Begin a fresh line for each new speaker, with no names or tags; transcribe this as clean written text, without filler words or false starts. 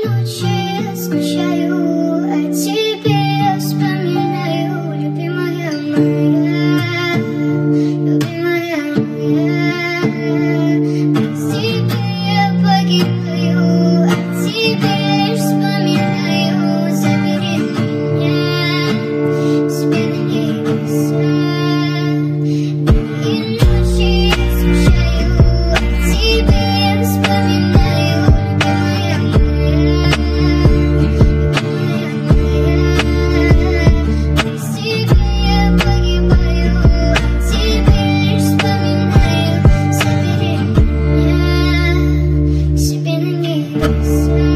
ночи скучаю о тебе, вспоминаю, любимая моя, любимая моя. Без тебя я погибаю, а теперь вспоминаю, забери меня себе на небеса. И ночи скучаю о тебе, вспоминаю, любимая моя, любимая моя. Без тебя я погибаю, а теперь вспоминаю, забери меня себе на небеса.